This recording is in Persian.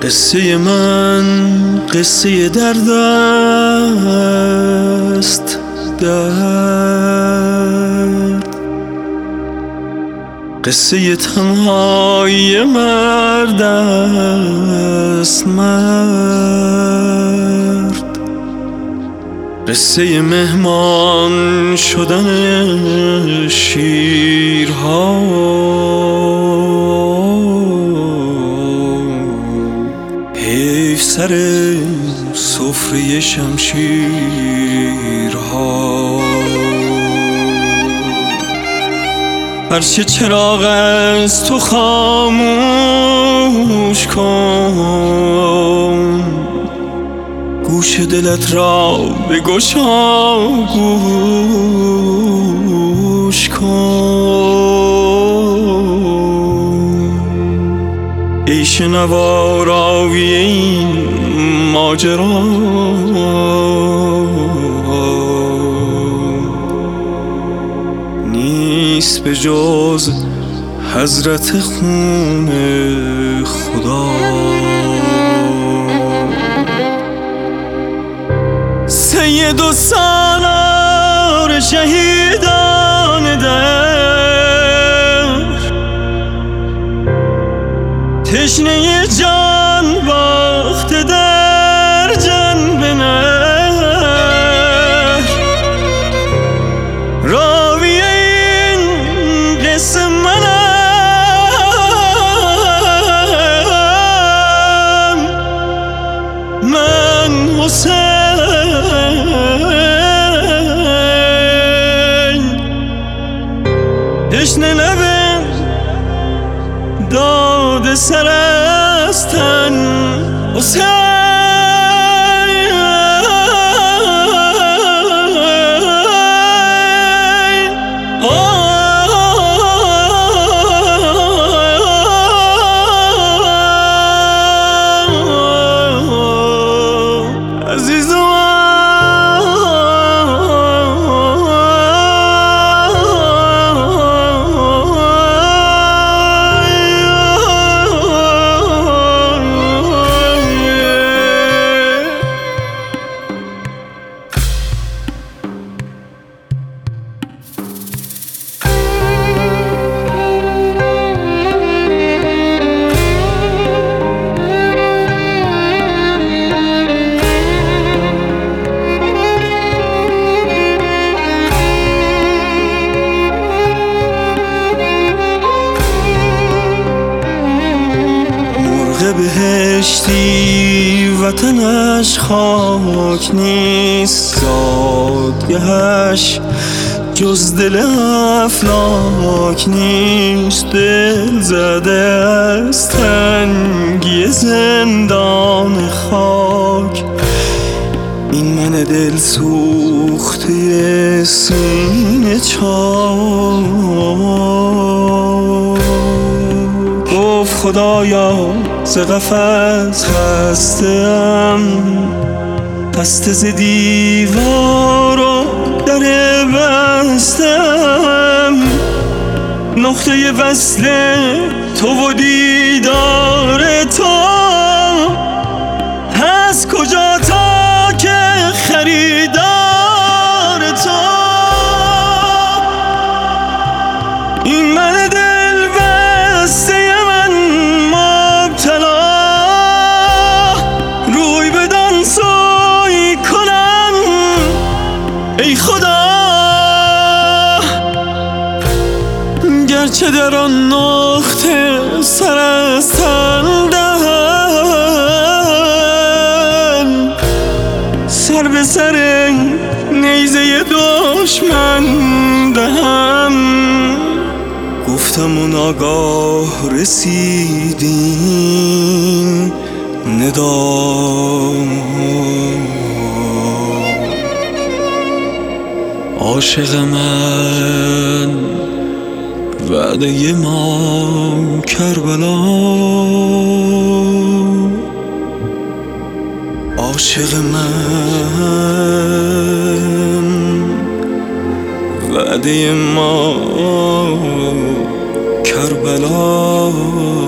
قصه من قصه درد است، درد، قصه تنهایی مرد است، مرد، قصه مهمان شدن شیرها، حیف سر سفره شمشیرها. هرچه چراغ از تو خاموش کن، گوش دلت را بگشا، گوش کن. ای شنوا راوی این ماجرا، نیست به جز حضرت خون خدا. سید و سالار شهیدان در، تشنه جان باخته در جنب نهر، راوی این قصه منم، من حسین. تشنه لبم داد سر از تن حسین. بهشتی وطنش خاک نیست، زادگهش جز دل افلاک نیست. دل زده از تنگی زندان خاک، این من دل سوخته سینه چاک. گفت خدایا ز قفس خسته‌ام، خسته ز دیوار و در بسته‌ام. نقطه وصل تو و دیدار تو هست کجا تا که خریدار تو. این من دل بسته ای خدا، گرچه در آن نقطه سر از تن دهم، سر به سر نیزه دشمن دهم. گفتم و ناگاه رسیدین ندا، عاشق من وعده ما کربلا، عاشق من وعده ما کربلا.